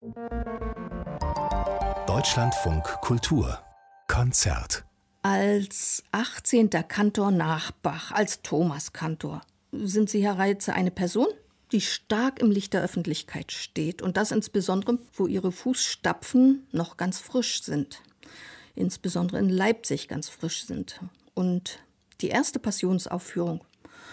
Deutschlandfunk Kultur Konzert. Als 18. Kantor nach Bach, als Thomaskantor, sind Sie, Herr Reitze, eine Person, die stark im Licht der Öffentlichkeit steht. Und das insbesondere, wo Ihre Fußstapfen noch ganz frisch sind. Insbesondere in Leipzig ganz frisch sind. Und die erste Passionsaufführung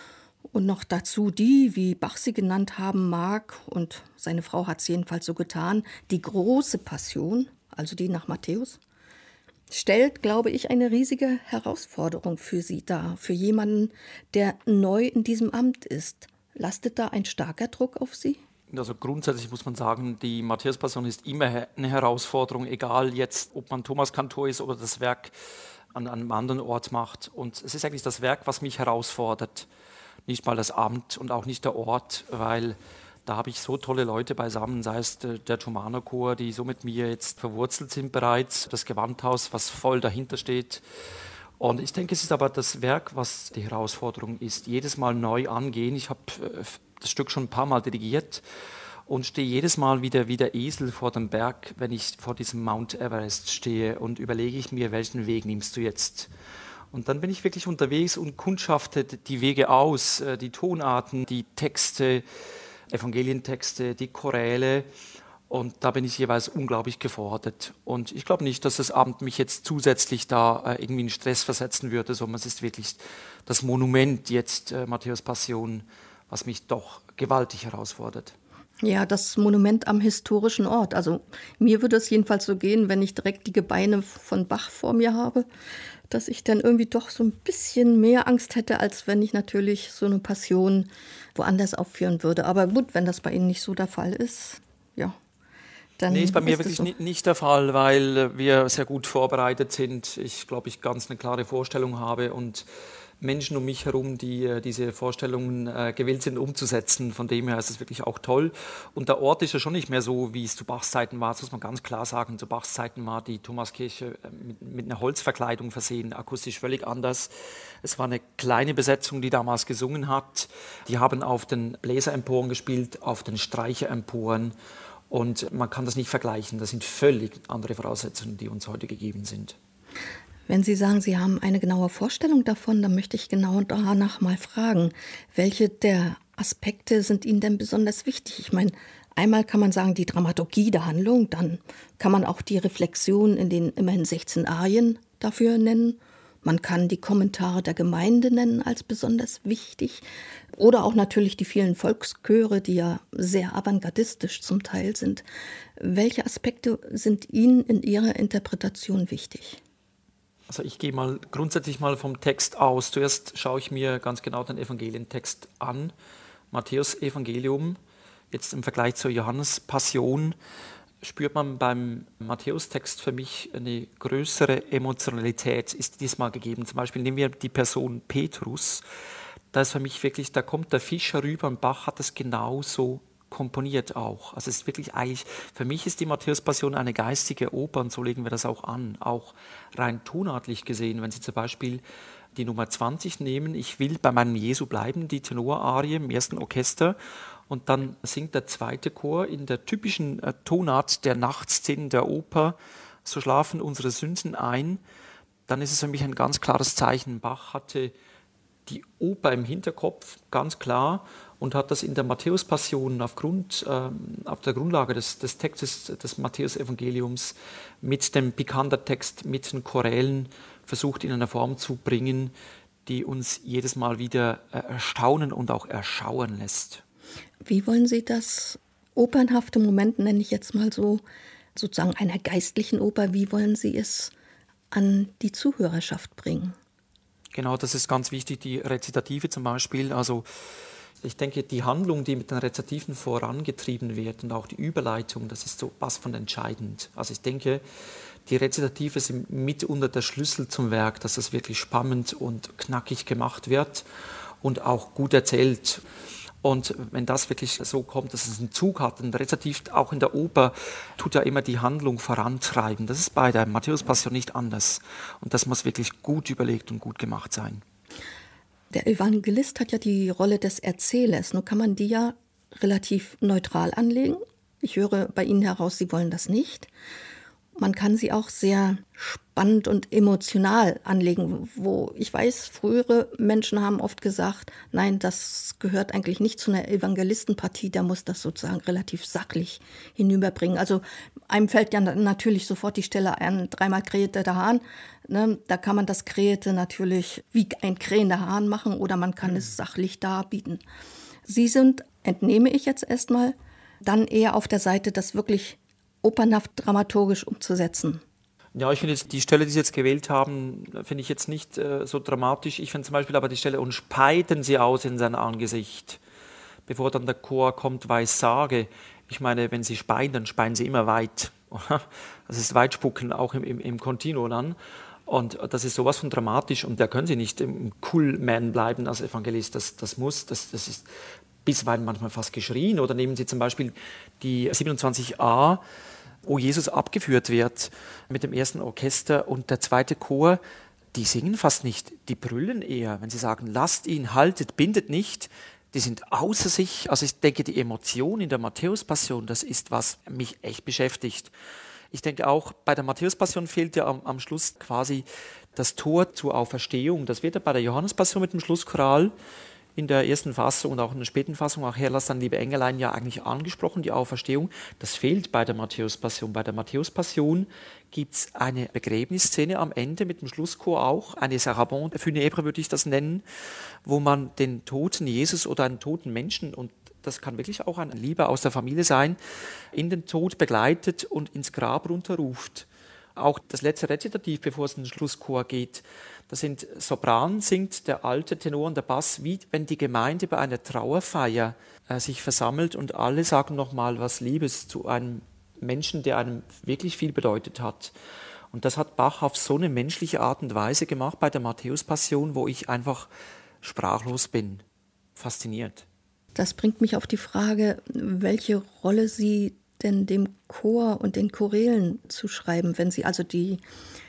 und noch dazu die, wie Bach sie genannt haben mag, und seine Frau hat es jedenfalls so getan, die große Passion, also die nach Matthäus, stellt, glaube ich, eine riesige Herausforderung für Sie dar, für jemanden, der neu in diesem Amt ist. Lastet da ein starker Druck auf Sie? Also grundsätzlich muss man sagen, die Matthäus-Passion ist immer eine Herausforderung, egal jetzt, ob man Thomaskantor ist oder das Werk an einem anderen Ort macht. Und es ist eigentlich das Werk, was mich herausfordert. Nicht mal das Amt und auch nicht der Ort, weil da habe ich so tolle Leute beisammen, sei es der Thomanerchor, die so mit mir jetzt verwurzelt sind bereits, das Gewandhaus, was voll dahinter steht. Und ich denke, es ist aber das Werk, was die Herausforderung ist. Jedes Mal neu angehen. Ich habe das Stück schon ein paar Mal dirigiert und stehe jedes Mal wieder wie der Esel vor dem Berg, wenn ich vor diesem Mount Everest stehe, und überlege ich mir, welchen Weg nimmst du jetzt? Und dann bin ich wirklich unterwegs und kundschafte die Wege aus, die Tonarten, die Texte, Evangelientexte, die Choräle. Und da bin ich jeweils unglaublich gefordert. Und ich glaube nicht, dass das Amt mich jetzt zusätzlich da irgendwie in Stress versetzen würde, sondern es ist wirklich das Monument jetzt, Matthäus Passion, was mich doch gewaltig herausfordert. Ja, das Monument am historischen Ort. Also mir würde es jedenfalls so gehen, wenn ich direkt die Gebeine von Bach vor mir habe, dass ich dann irgendwie doch so ein bisschen mehr Angst hätte, als wenn ich natürlich so eine Passion woanders aufführen würde. Aber gut, wenn das bei Ihnen nicht so der Fall ist, ja. Dann nee, ist bei mir ist wirklich so. nicht der Fall, weil wir sehr gut vorbereitet sind. Ich glaube, ich ganz eine klare Vorstellung habe und Menschen um mich herum, die diese Vorstellungen gewillt sind umzusetzen. Von dem her ist es wirklich auch toll. Und der Ort ist ja schon nicht mehr so, wie es zu Bachs Zeiten war. Das muss man ganz klar sagen. Zu Bachs Zeiten war die Thomaskirche mit einer Holzverkleidung versehen, akustisch völlig anders. Es war eine kleine Besetzung, die damals gesungen hat. Die haben auf den Bläseremporen gespielt, auf den Streicheremporen. Und man kann das nicht vergleichen. Das sind völlig andere Voraussetzungen, die uns heute gegeben sind. Wenn Sie sagen, Sie haben eine genaue Vorstellung davon, dann möchte ich genau danach mal fragen, welche der Aspekte sind Ihnen denn besonders wichtig? Ich meine, einmal kann man sagen, die Dramaturgie der Handlung, dann kann man auch die Reflexion in den immerhin 16 Arien dafür nennen. Man kann die Kommentare der Gemeinde nennen als besonders wichtig. Oder auch natürlich die vielen Volkschöre, die ja sehr avantgardistisch zum Teil sind. Welche Aspekte sind Ihnen in Ihrer Interpretation wichtig? Also ich gehe mal grundsätzlich mal vom Text aus. Zuerst schaue ich mir ganz genau den Evangelientext an. Matthäus Evangelium, jetzt im Vergleich zur Johannes Passion, spürt man beim Matthäus-Text für mich eine größere Emotionalität, ist diesmal gegeben. Zum Beispiel nehmen wir die Person Petrus. Da ist für mich wirklich, da kommt der Fisch herüber und Bach hat es genauso komponiert auch. Also es ist wirklich eigentlich, für mich ist die Matthäus-Passion eine geistige Oper und so legen wir das auch an. Auch rein tonartlich gesehen, wenn Sie zum Beispiel die Nummer 20 nehmen, ich will bei meinem Jesu bleiben, die Tenorarie im ersten Orchester, und dann singt der zweite Chor in der typischen Tonart der Nachtszenen der Oper, so schlafen unsere Sünden ein, dann ist es für mich ein ganz klares Zeichen. Bach hatte die Oper im Hinterkopf, ganz klar, und hat das in der Matthäus-Passion auf der Grundlage des Textes des Matthäus-Evangeliums mit dem Picander-Text, mit den Chorälen versucht in einer Form zu bringen, die uns jedes Mal wieder erstaunen und auch erschauern lässt. Wie wollen Sie das opernhafte Moment, nenne ich jetzt mal so, sozusagen einer geistlichen Oper, wie wollen Sie es an die Zuhörerschaft bringen? Genau, das ist ganz wichtig, die Rezitative zum Beispiel. Also ich denke, die Handlung, die mit den Rezitativen vorangetrieben wird und auch die Überleitung, das ist so was von entscheidend. Also ich denke, die Rezitative sind mitunter der Schlüssel zum Werk, dass das wirklich spannend und knackig gemacht wird und auch gut erzählt. Und wenn das wirklich so kommt, dass es einen Zug hat, ein Rezitativ auch in der Oper tut ja immer die Handlung vorantreiben. Das ist bei der Matthäus-Passion nicht anders. Und das muss wirklich gut überlegt und gut gemacht sein. Der Evangelist hat ja die Rolle des Erzählers. Nun kann man die ja relativ neutral anlegen. Ich höre bei Ihnen heraus, Sie wollen das nicht. Man kann sie auch sehr spannend und emotional anlegen, wo ich weiß, frühere Menschen haben oft gesagt, nein, das gehört eigentlich nicht zu einer Evangelistenpartie, der muss das sozusagen relativ sachlich hinüberbringen. Also einem fällt ja natürlich sofort die Stelle ein, dreimal krähte der Hahn. Ne? Da kann man das Krähte natürlich wie ein krähender Hahn machen oder man kann es sachlich darbieten. Sie sind, entnehme ich jetzt erstmal, dann eher auf der Seite, das wirklich opernhaft dramaturgisch umzusetzen. Ja, ich finde jetzt die Stelle, die Sie jetzt gewählt haben, finde ich jetzt nicht so dramatisch. Ich finde zum Beispiel aber die Stelle, und speiten sie aus in sein Angesicht, bevor dann der Chor kommt, Weissage. Ich meine, wenn sie speien, dann speien sie immer weit. Das ist Weitspucken, auch im Continuo dann. Und das ist sowas von dramatisch und da können Sie nicht im Cool-Man bleiben als Evangelist. Das ist bisweilen manchmal fast geschrien. Oder nehmen Sie zum Beispiel die 27a, wo Jesus abgeführt wird mit dem ersten Orchester und der zweite Chor, die singen fast nicht, die brüllen eher. Wenn sie sagen, lasst ihn, haltet, bindet nicht, die sind außer sich. Also ich denke, die Emotion in der Matthäus-Passion, das ist, was mich echt beschäftigt. Ich denke auch, bei der Matthäus-Passion fehlt ja am Schluss quasi das Tor zur Auferstehung. Das wird ja bei der Johannes-Passion mit dem Schlusschoral in der ersten Fassung und auch in der späten Fassung, auch Herr, lass dann liebe Engelein, ja eigentlich angesprochen, die Auferstehung. Das fehlt bei der Matthäus-Passion. Bei der Matthäus-Passion gibt es eine Begräbnisszene am Ende mit dem Schlusschor auch, eine Sarabande funèbre würde ich das nennen, wo man den toten Jesus oder einen toten Menschen, und das kann wirklich auch ein Lieber aus der Familie sein, in den Tod begleitet und ins Grab runterruft. Auch das letzte Rezitativ, bevor es in den Schlusschor geht, das sind Sopran, singt der alte Tenor und der Bass, wie wenn die Gemeinde bei einer Trauerfeier sich versammelt und alle sagen nochmal was Liebes zu einem Menschen, der einem wirklich viel bedeutet hat. Und das hat Bach auf so eine menschliche Art und Weise gemacht bei der Matthäus-Passion, wo ich einfach sprachlos bin, fasziniert. Das bringt mich auf die Frage, welche Rolle Sie denn dem Chor und den Chorälen zuschreiben, wenn Sie also die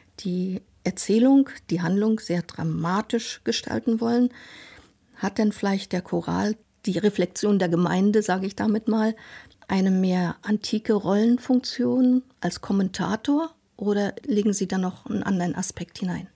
Erzählung, die Handlung sehr dramatisch gestalten wollen. Hat denn vielleicht der Choral, die Reflexion der Gemeinde, sage ich damit mal, eine mehr antike Rollenfunktion als Kommentator oder legen Sie da noch einen anderen Aspekt hinein?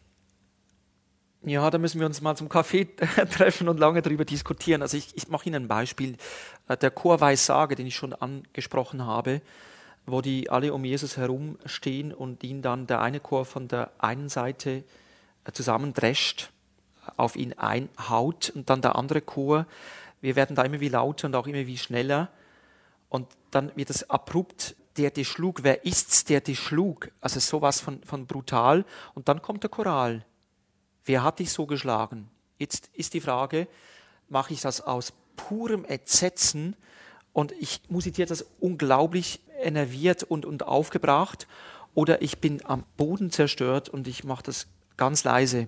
Ja, da müssen wir uns mal zum Kaffee treffen und lange darüber diskutieren. Also ich mache Ihnen ein Beispiel. Der Chor Weissage, den ich schon angesprochen habe, wo die alle um Jesus herum stehen und ihn dann der eine Chor von der einen Seite zusammendrescht, auf ihn einhaut und dann der andere Chor. Wir werden da immer wie lauter und auch immer wie schneller und dann wird es abrupt, der dich schlug, wer ist's, der dich schlug? Also sowas von brutal und dann kommt der Choral. Wer hat dich so geschlagen? Jetzt ist die Frage, mache ich das aus purem Entsetzen und ich musiziere das unglaublich enerviert und aufgebracht oder ich bin am Boden zerstört und ich mache das ganz leise.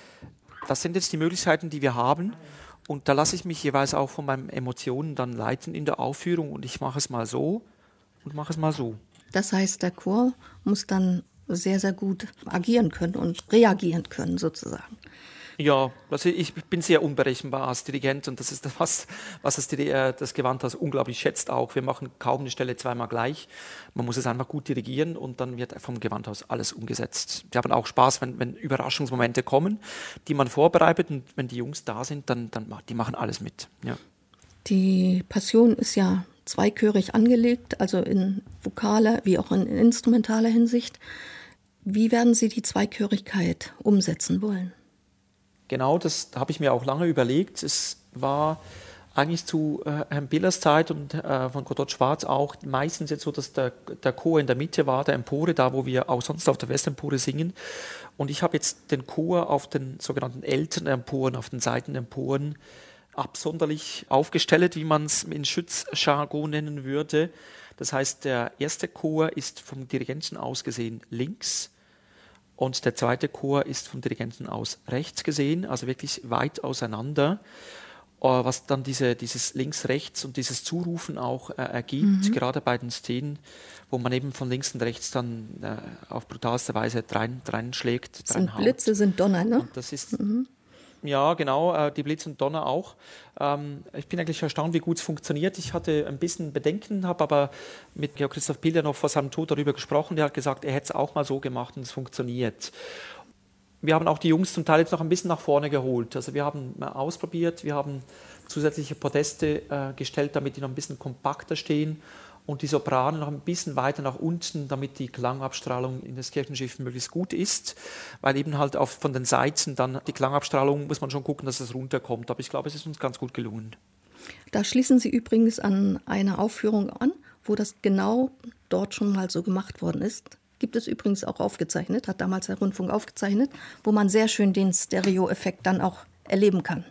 Das sind jetzt die Möglichkeiten, die wir haben und da lasse ich mich jeweils auch von meinen Emotionen dann leiten in der Aufführung und ich mache es mal so und mache es mal so. Das heißt, der Chor muss dann sehr, sehr gut agieren können und reagieren können sozusagen. Ja, also ich bin sehr unberechenbar als Dirigent und das ist was das Gewandhaus unglaublich schätzt auch. Wir machen kaum eine Stelle zweimal gleich. Man muss es einfach gut dirigieren und dann wird vom Gewandhaus alles umgesetzt. Wir haben auch Spaß, wenn Überraschungsmomente kommen, die man vorbereitet und wenn die Jungs da sind, dann die machen alles mit. Ja. Die Passion ist ja zweichörig angelegt, also in vokaler wie auch in instrumentaler Hinsicht. Wie werden Sie die Zweichörigkeit umsetzen wollen? Genau, das habe ich mir auch lange überlegt. Es war eigentlich zu Herrn Billers Zeit und von Godot Schwarz auch meistens jetzt so, dass der Chor in der Mitte war, der Empore, da wo wir auch sonst auf der Westempore singen. Und ich habe jetzt den Chor auf den sogenannten Elternemporen, auf den Seitenemporen absonderlich aufgestellt, wie man es in Schützjargon nennen würde. Das heißt, der erste Chor ist vom Dirigenten aus gesehen links und der zweite Chor ist vom Dirigenten aus rechts gesehen, also wirklich weit auseinander, was dann dieses Links-Rechts und dieses Zurufen auch ergibt, gerade bei den Szenen, wo man eben von links und rechts dann auf brutalste Weise reinschlägt. Sind Blitze, sind Donner, ne? Und das ist Ja, genau, die Blitz und Donner auch. Ich bin eigentlich erstaunt, wie gut es funktioniert. Ich hatte ein bisschen Bedenken, habe aber mit Georg Christoph Pilder noch vor seinem Tod darüber gesprochen. Der hat gesagt, er hätte es auch mal so gemacht und es funktioniert. Wir haben auch die Jungs zum Teil jetzt noch ein bisschen nach vorne geholt. Also wir haben ausprobiert, wir haben zusätzliche Podeste gestellt, damit die noch ein bisschen kompakter stehen und die Soprane noch ein bisschen weiter nach unten, damit die Klangabstrahlung in das Kirchenschiff möglichst gut ist, weil eben halt von den Seiten dann die Klangabstrahlung, muss man schon gucken, dass es runterkommt. Aber ich glaube, es ist uns ganz gut gelungen. Da schließen Sie übrigens an eine Aufführung an, wo das genau dort schon mal so gemacht worden ist. Gibt es übrigens auch aufgezeichnet, hat damals der Rundfunk aufgezeichnet, wo man sehr schön den Stereo-Effekt dann auch erleben kann.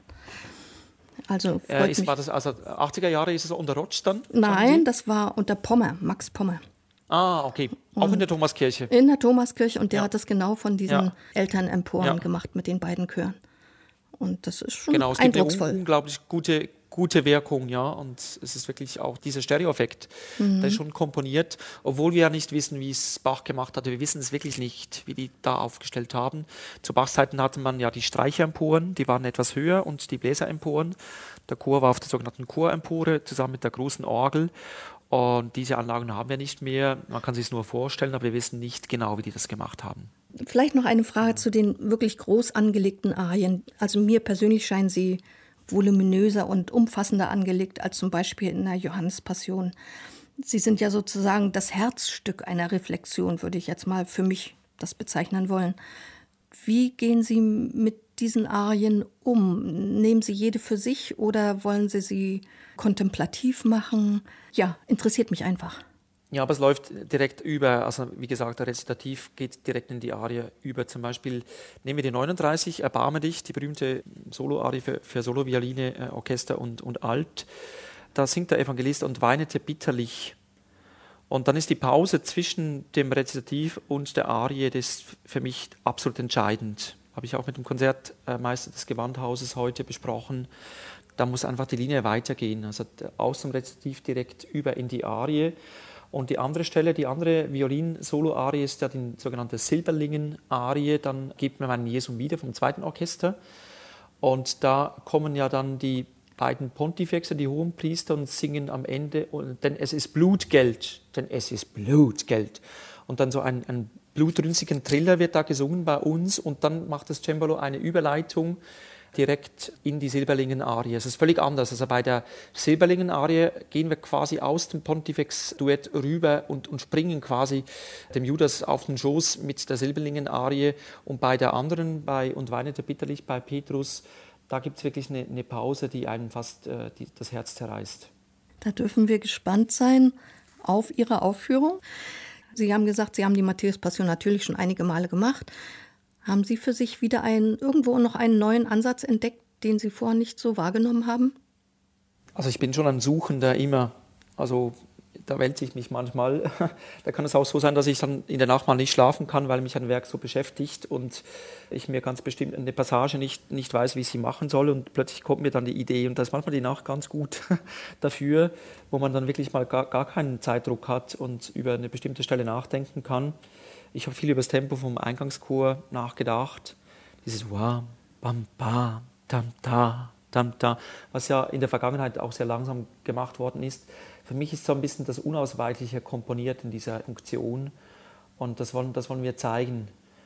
Also war das also 80er Jahre, ist es unter Rotsch dann? Nein, das war unter Pommer, Max Pommer. Ah, okay. Auch in der Thomaskirche. In der Thomaskirche und der hat das genau von diesen Elternemporen gemacht mit den beiden Chören. Und das ist schon eindrucksvoll. Genau, es gibt eine unglaublich gute Wirkung, ja, und es ist wirklich auch dieser Stereo-Effekt, der ist schon komponiert, obwohl wir ja nicht wissen, wie es Bach gemacht hatte. Wir wissen es wirklich nicht, wie die da aufgestellt haben. Zu Bachs Zeiten hatte man ja die Streicheremporen, die waren etwas höher und die Bläseremporen. Der Chor war auf der sogenannten Chorempore zusammen mit der großen Orgel. Und diese Anlagen haben wir nicht mehr. Man kann sich es nur vorstellen, aber wir wissen nicht genau, wie die das gemacht haben. Vielleicht noch eine Frage zu den wirklich groß angelegten Arien. Also mir persönlich scheinen sie voluminöser und umfassender angelegt als zum Beispiel in der Johannespassion. Sie sind ja sozusagen das Herzstück einer Reflexion, würde ich jetzt mal für mich das bezeichnen wollen. Wie gehen Sie mit diesen Arien um? Nehmen Sie jede für sich oder wollen Sie sie kontemplativ machen? Ja, interessiert mich einfach. Ja, aber es läuft direkt über, also wie gesagt, der Rezitativ geht direkt in die Arie über. Zum Beispiel nehmen wir die 39, Erbarme dich, die berühmte Solo-Arie für Solo-Violine, Orchester und Alt. Da singt der Evangelist und weinete bitterlich. Und dann ist die Pause zwischen dem Rezitativ und der Arie, das ist für mich absolut entscheidend. Habe ich auch mit dem Konzertmeister des Gewandhauses heute besprochen. Da muss einfach die Linie weitergehen, also aus dem Rezitativ direkt über in die Arie. Und die andere Stelle, die andere Violin-Solo-Arie ist ja die sogenannte Silberlingen-Arie. Dann gibt man einen Jesum wieder vom zweiten Orchester. Und da kommen ja dann die beiden Pontifexe, die Hohenpriester, und singen am Ende, denn es ist Blutgeld, denn es ist Blutgeld. Und dann so ein blutrünstigen Triller wird da gesungen bei uns und dann macht das Cembalo eine Überleitung direkt in die Silberlingen-Arie. Es ist völlig anders. Also bei der Silberlingen-Arie gehen wir quasi aus dem Pontifex-Duett rüber und springen quasi dem Judas auf den Schoß mit der Silberlingen-Arie. Und bei der anderen, bei Und weinete bitterlich, bei Petrus, da gibt es wirklich eine Pause, die einem fast das Herz zerreißt. Da dürfen wir gespannt sein auf Ihre Aufführung. Sie haben gesagt, Sie haben die Matthäus-Passion natürlich schon einige Male gemacht. Haben Sie für sich wieder irgendwo noch einen neuen Ansatz entdeckt, den Sie vorher nicht so wahrgenommen haben? Also ich bin schon ein Suchender immer. Also da wälze ich mich manchmal. Da kann es auch so sein, dass ich dann in der Nacht mal nicht schlafen kann, weil mich ein Werk so beschäftigt und ich mir ganz bestimmt eine Passage nicht weiß, wie ich sie machen soll. Und plötzlich kommt mir dann die Idee. Und da ist manchmal die Nacht ganz gut dafür, wo man dann wirklich mal gar keinen Zeitdruck hat und über eine bestimmte Stelle nachdenken kann. Ich habe viel über das Tempo vom Eingangschor nachgedacht. Dieses Wa, Bam, Ba, Tam, Ta, Tam, Ta, was ja in der Vergangenheit auch sehr langsam gemacht worden ist. Für mich ist so ein bisschen das Unausweichliche komponiert in dieser Funktion. Und das wollen wir zeigen,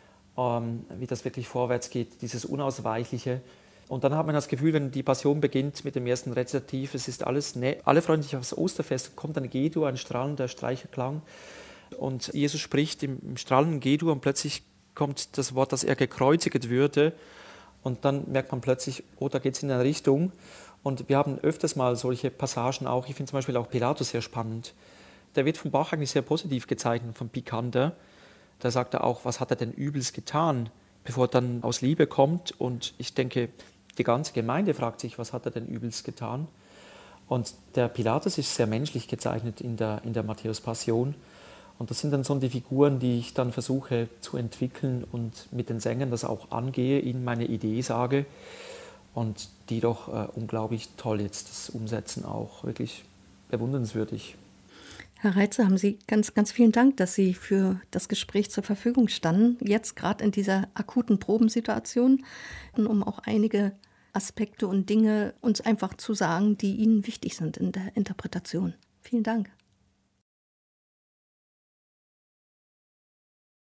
wie das wirklich vorwärts geht, dieses Unausweichliche. Und dann hat man das Gefühl, wenn die Passion beginnt mit dem ersten Rezitativ, es ist alle freuen sich aufs Osterfest, kommt ein G-Dur, ein strahlender Streicherklang. Und Jesus spricht im strahlenden G-Dur und plötzlich kommt das Wort, dass er gekreuzigt würde. Und dann merkt man plötzlich, oh, da geht es in eine Richtung. Und wir haben öfters mal solche Passagen auch. Ich finde zum Beispiel auch Pilatus sehr spannend. Der wird von Bach eigentlich sehr positiv gezeichnet, von Picander. Da sagt er auch, was hat er denn Übles getan, bevor er dann aus Liebe kommt. Und ich denke, die ganze Gemeinde fragt sich, was hat er denn Übles getan. Und der Pilatus ist sehr menschlich gezeichnet in der Matthäus-Passion. Und das sind dann so die Figuren, die ich dann versuche zu entwickeln und mit den Sängern das auch angehe, ihnen meine Idee sage und die doch unglaublich toll jetzt das umsetzen, auch wirklich bewundernswürdig. Herr Reitze, haben Sie ganz, ganz vielen Dank, dass Sie für das Gespräch zur Verfügung standen, jetzt gerade in dieser akuten Probensituation, um auch einige Aspekte und Dinge uns einfach zu sagen, die Ihnen wichtig sind in der Interpretation. Vielen Dank.